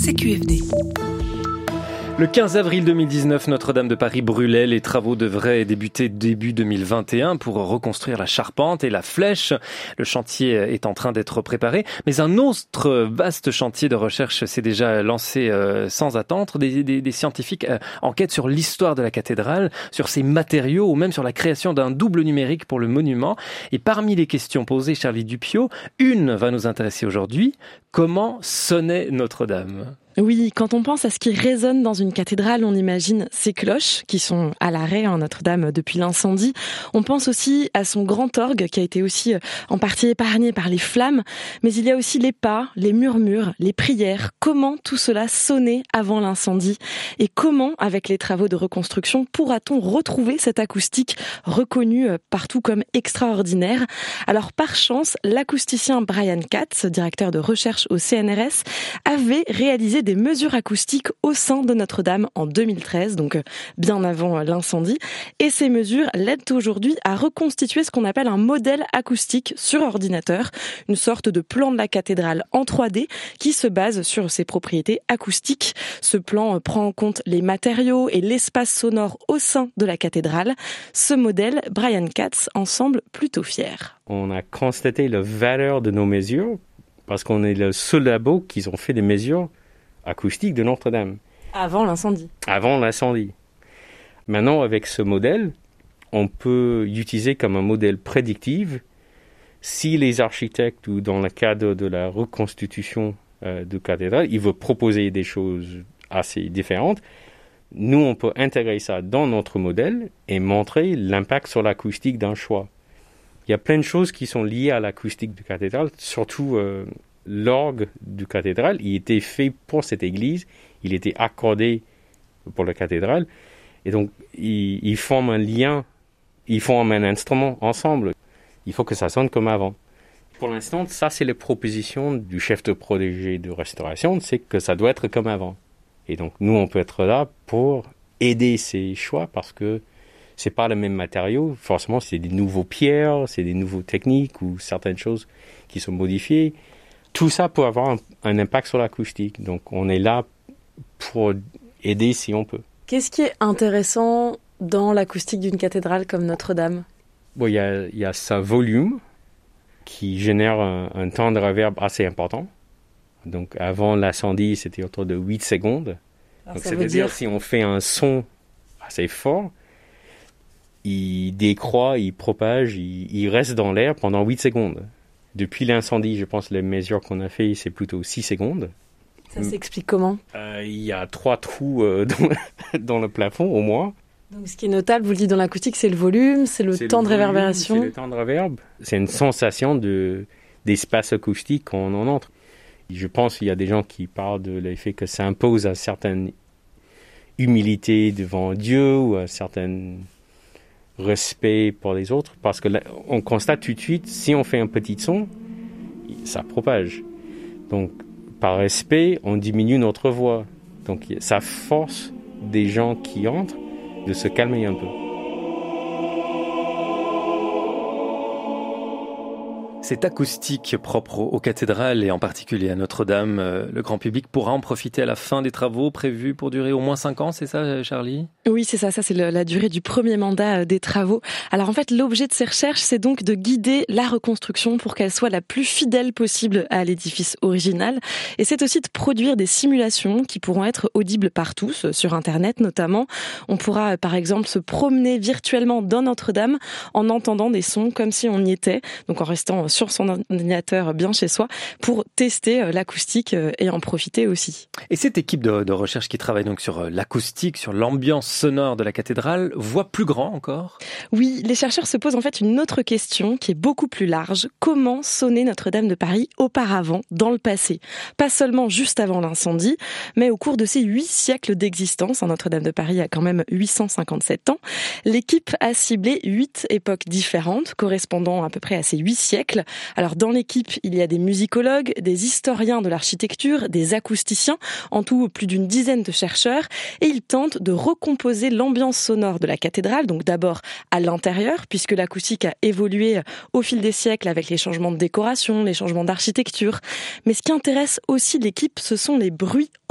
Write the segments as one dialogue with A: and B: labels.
A: CQFD.
B: Le 15 avril 2019, Notre-Dame de Paris brûlait. Les travaux devraient débuter début 2021 pour reconstruire la charpente et la flèche. Le chantier est en train d'être préparé. Mais un autre vaste chantier de recherche s'est déjà lancé sans attendre. Des scientifiques enquêtent sur l'histoire de la cathédrale, sur ses matériaux ou même sur la création d'un double numérique pour le monument. Et parmi les questions posées, Charlie Dupiot, une va nous intéresser aujourd'hui. Comment sonnait Notre-Dame ?
C: Oui, quand on pense à ce qui résonne dans une cathédrale, on imagine ces cloches qui sont à l'arrêt à Notre-Dame depuis l'incendie. On pense aussi à son grand orgue qui a été aussi en partie épargné par les flammes. Mais il y a aussi les pas, les murmures, les prières. Comment tout cela sonnait avant l'incendie ? Et comment, avec les travaux de reconstruction, pourra-t-on retrouver cette acoustique reconnue partout comme extraordinaire ? Alors par chance, l'acousticien Brian Katz, directeur de recherche au CNRS, avait réalisé des mesures acoustiques au sein de Notre-Dame en 2013, donc bien avant l'incendie. Et ces mesures l'aident aujourd'hui à reconstituer ce qu'on appelle un modèle acoustique sur ordinateur, une sorte de plan de la cathédrale en 3D qui se base sur ses propriétés acoustiques. Ce plan prend en compte les matériaux et l'espace sonore au sein de la cathédrale. Ce modèle, Brian Katz en semble plutôt fier.
D: On a constaté la valeur de nos mesures parce qu'on est le seul labo qui ont fait des mesures acoustique de Notre-Dame.
C: Avant l'incendie.
D: Avant l'incendie. Maintenant, avec ce modèle, on peut l'utiliser comme un modèle prédictif. Si les architectes, ou dans le cadre de la reconstitution de cathédrale, ils veulent proposer des choses assez différentes, nous, on peut intégrer ça dans notre modèle et montrer l'impact sur l'acoustique d'un choix. Il y a plein de choses qui sont liées à l'acoustique de cathédrale, surtout l'orgue du cathédrale, il était fait pour cette église, il était accordé pour la cathédrale, et donc ils forment un lien, ils forment un instrument ensemble. Il faut que ça sonne comme avant. Pour l'instant, ça c'est les propositions du chef de projet de restauration, c'est que ça doit être comme avant. Et donc nous, on peut être là pour aider ces choix, parce que c'est pas le même matériau, forcément c'est des nouveaux pierres, c'est des nouveaux techniques ou certaines choses qui sont modifiées. Tout ça peut avoir un impact sur l'acoustique. Donc, on est là pour aider si on peut.
C: Qu'est-ce qui est intéressant dans l'acoustique d'une cathédrale comme Notre-Dame ?
D: Bon, il y a sa volume qui génère un temps de reverb assez important. Donc, avant l'incendie, c'était autour de 8 secondes.
C: Alors,
D: donc, ça veut dire si on fait un son assez fort, il décroît, il propage, il reste dans l'air pendant 8 secondes. Depuis l'incendie, je pense que les mesures qu'on a fait, c'est plutôt 6 secondes.
C: Ça s'explique comment ?
D: Il y a 3 trous dans le plafond, au moins.
C: Donc, ce qui est notable, vous le dites dans l'acoustique, c'est le volume, c'est le temps de réverbération.
D: C'est le temps de réverb. C'est une sensation d'espace acoustique quand on en entre. Je pense qu'il y a des gens qui parlent de l'effet que ça impose à certaine humilité devant Dieu ou à certaine respect pour les autres, parce que là, on constate tout de suite, si on fait un petit son, ça propage. Donc, par respect, on diminue notre voix. Donc, ça force des gens qui entrent de se calmer un peu.
B: Cette acoustique propre aux cathédrales et en particulier à Notre-Dame, le grand public pourra en profiter à la fin des travaux prévus pour durer au moins 5 ans, c'est ça Charlie ?
C: Oui, c'est ça, c'est la durée du premier mandat des travaux. Alors en fait, l'objet de ces recherches, c'est donc de guider la reconstruction pour qu'elle soit la plus fidèle possible à l'édifice original. Et c'est aussi de produire des simulations qui pourront être audibles par tous, sur Internet notamment. On pourra par exemple se promener virtuellement dans Notre-Dame en entendant des sons comme si on y était, donc en restant sur son ordinateur bien chez soi pour tester l'acoustique et en profiter aussi.
B: Et cette équipe de recherche qui travaille donc sur l'acoustique, sur l'ambiance sonore de la cathédrale, voit plus grand encore ?
C: Oui, les chercheurs se posent en fait une autre question qui est beaucoup plus large. Comment sonnait Notre-Dame de Paris auparavant, dans le passé ? Pas seulement juste avant l'incendie, mais au cours de ces 8 siècles d'existence. Notre-Dame de Paris a quand même 857 ans. L'équipe a ciblé 8 époques différentes, correspondant à peu près à ces 8 siècles. Alors dans l'équipe, il y a des musicologues, des historiens de l'architecture, des acousticiens, en tout plus d'une dizaine de chercheurs, et ils tentent de recomposer l'ambiance sonore de la cathédrale, donc d'abord à l'intérieur, puisque l'acoustique a évolué au fil des siècles avec les changements de décoration, les changements d'architecture. Mais ce qui intéresse aussi l'équipe, ce sont les bruits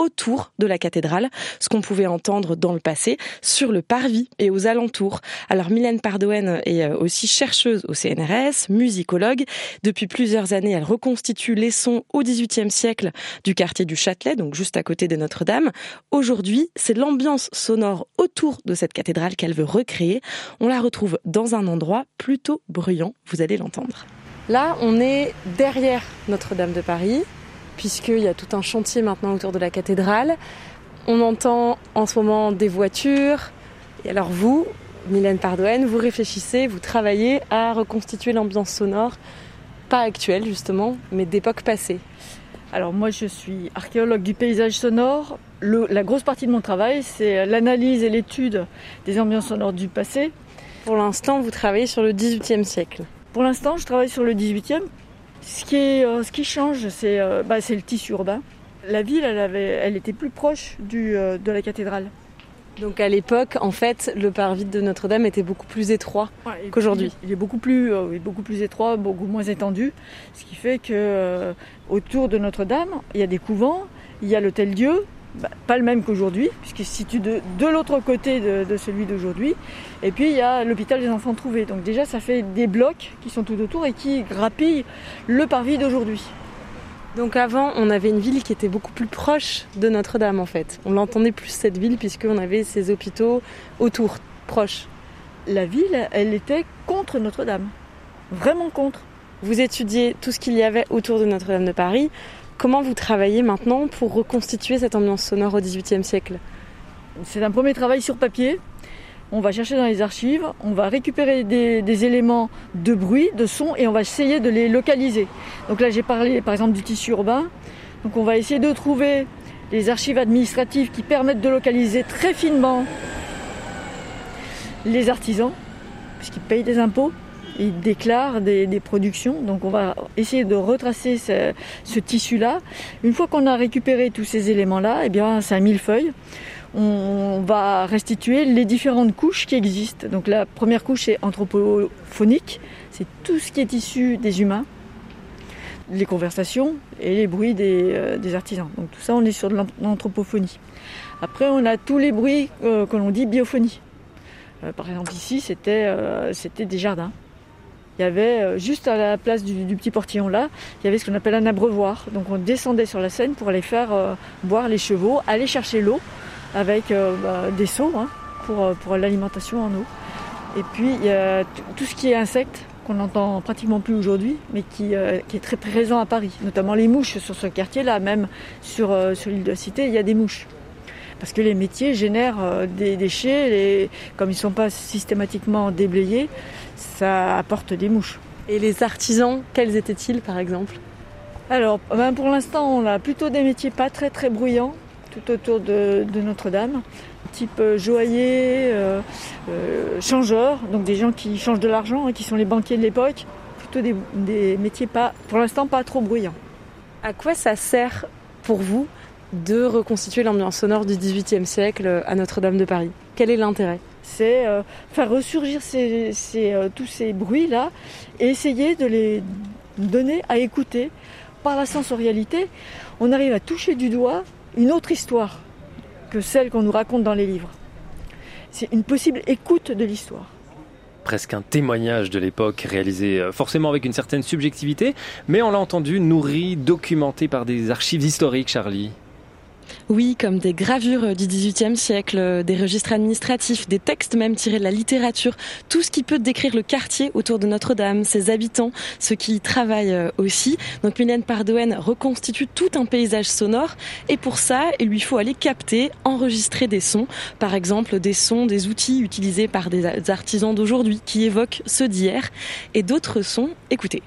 C: autour de la cathédrale, ce qu'on pouvait entendre dans le passé, sur le parvis et aux alentours. Alors Mylène Pardoën est aussi chercheuse au CNRS, musicologue. Depuis plusieurs années, elle reconstitue les sons au XVIIIe siècle du quartier du Châtelet, donc juste à côté de Notre-Dame. Aujourd'hui, c'est l'ambiance sonore autour de cette cathédrale qu'elle veut recréer. On la retrouve dans un endroit plutôt bruyant, vous allez l'entendre. Là, on est derrière Notre-Dame de Paris, puisqu'il y a tout un chantier maintenant autour de la cathédrale. On entend en ce moment des voitures. Et alors vous, Mylène Pardoën, vous réfléchissez, vous travaillez à reconstituer l'ambiance sonore, pas actuelle justement, mais d'époque passée.
A: Alors moi je suis archéologue du paysage sonore. La grosse partie de mon travail, c'est l'analyse et l'étude des ambiances sonores du passé.
C: Pour l'instant, vous travaillez sur le XVIIIe siècle.
A: Pour l'instant, je travaille sur le XVIIIe. Ce qui change, c'est le tissu urbain. La ville, elle était plus proche de la cathédrale.
C: Donc à l'époque, en fait, le parvis de Notre-Dame était beaucoup plus étroit qu'aujourd'hui.
A: Il est beaucoup plus étroit, beaucoup moins étendu. Ce qui fait que autour de Notre-Dame, il y a des couvents, il y a l'Hôtel-Dieu. Pas le même qu'aujourd'hui, puisqu'il se situe de l'autre côté de celui d'aujourd'hui. Et puis il y a l'hôpital des enfants trouvés. Donc déjà ça fait des blocs qui sont tout autour et qui grappillent le parvis d'aujourd'hui.
C: Donc avant on avait une ville qui était beaucoup plus proche de Notre-Dame en fait. On l'entendait plus cette ville puisqu'on avait ces hôpitaux autour, proches.
A: La ville, elle était contre Notre-Dame. Vraiment contre.
C: Vous étudiez tout ce qu'il y avait autour de Notre-Dame de Paris. Comment vous travaillez maintenant pour reconstituer cette ambiance sonore au XVIIIe siècle ?
A: C'est un premier travail sur papier. On va chercher dans les archives, on va récupérer des éléments de bruit, de son, et on va essayer de les localiser. Donc là, j'ai parlé par exemple du tissu urbain. Donc on va essayer de trouver les archives administratives qui permettent de localiser très finement les artisans, puisqu'ils payent des impôts. Ils déclarent des productions, donc on va essayer de retracer ce tissu-là. Une fois qu'on a récupéré tous ces éléments-là, eh bien, c'est un millefeuille. On va restituer les différentes couches qui existent. Donc la première couche est anthropophonique, c'est tout ce qui est issu des humains, les conversations et les bruits des artisans. Donc tout ça, on est sur de l'anthropophonie. Après, on a tous les bruits que l'on dit biophonie. Par exemple, ici, c'était des jardins. Il y avait, juste à la place du petit portillon là, il y avait ce qu'on appelle un abreuvoir. Donc on descendait sur la Seine pour aller faire boire les chevaux, aller chercher l'eau avec des seaux pour l'alimentation en eau. Et puis il y a tout ce qui est insectes qu'on n'entend pratiquement plus aujourd'hui, mais qui est très présent à Paris. Notamment les mouches sur ce quartier-là, même sur l'île de la Cité, il y a des mouches. Parce que les métiers génèrent des déchets, comme ils ne sont pas systématiquement déblayés, ça apporte des mouches.
C: Et les artisans, quels étaient-ils par exemple ?
A: Alors, pour l'instant, on a plutôt des métiers pas très très bruyants, tout autour de Notre-Dame, type joaillier, changeur, donc des gens qui changent de l'argent, qui sont les banquiers de l'époque, plutôt des métiers pour l'instant pas trop bruyants.
C: À quoi ça sert pour vous de reconstituer l'ambiance sonore du XVIIIe siècle à Notre-Dame de Paris ? Quel est l'intérêt ?
A: C'est faire ressurgir tous ces bruits-là et essayer de les donner à écouter. Par la sensorialité, on arrive à toucher du doigt une autre histoire que celle qu'on nous raconte dans les livres. C'est une possible écoute de l'histoire.
B: Presque un témoignage de l'époque réalisé forcément avec une certaine subjectivité, mais on l'a entendu, nourri, documenté par des archives historiques, Charlie.
C: Oui, comme des gravures du XVIIIe siècle, des registres administratifs, des textes même tirés de la littérature, tout ce qui peut décrire le quartier autour de Notre-Dame, ses habitants, ceux qui y travaillent aussi. Donc Mylène Pardoën reconstitue tout un paysage sonore et pour ça, il lui faut aller capter, enregistrer des sons, par exemple des sons, des outils utilisés par des artisans d'aujourd'hui qui évoquent ceux d'hier et d'autres sons, écoutez.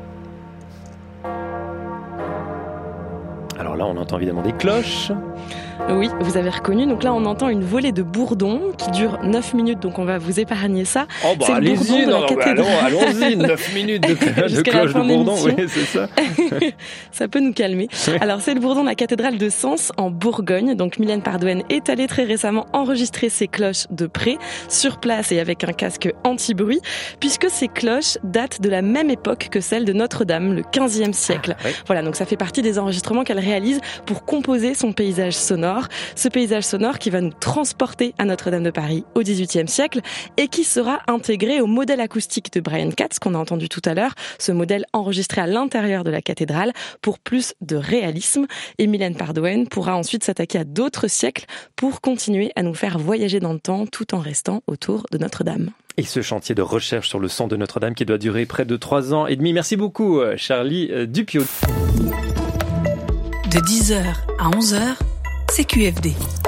B: Alors là, on entend évidemment des cloches.
C: Oui, vous avez reconnu. Donc là, on entend une volée de bourdons qui dure 9 minutes, donc on va vous épargner ça.
B: Oh bah
C: c'est le bourdon
B: allez-y,
C: de la cathédrale.
B: allons-y, 9 minutes de cloche de bourdon, oui, c'est ça.
C: Ça peut nous calmer.
B: Oui.
C: Alors c'est le bourdon de la cathédrale de Sens en Bourgogne. Donc Mylène Pardouenne est allée très récemment enregistrer ces cloches de près, sur place et avec un casque anti-bruit, puisque ces cloches datent de la même époque que celle de Notre-Dame, le 15e siècle.
B: Oui.
C: Voilà, donc ça fait partie des enregistrements qu'elle réalise pour composer son paysage sonore. Ce paysage sonore qui va nous transporter à Notre-Dame de Paris au XVIIIe siècle et qui sera intégré au modèle acoustique de Brian Katz qu'on a entendu tout à l'heure, ce modèle enregistré à l'intérieur de la cathédrale pour plus de réalisme. Et Mylène Pardouenne pourra ensuite s'attaquer à d'autres siècles pour continuer à nous faire voyager dans le temps tout en restant autour de Notre-Dame.
B: Et ce chantier de recherche sur le son de Notre-Dame qui doit durer près de 3 ans et demi. Merci beaucoup, Charlie Dupiot.
E: De 10h à 11h, c'est QFD.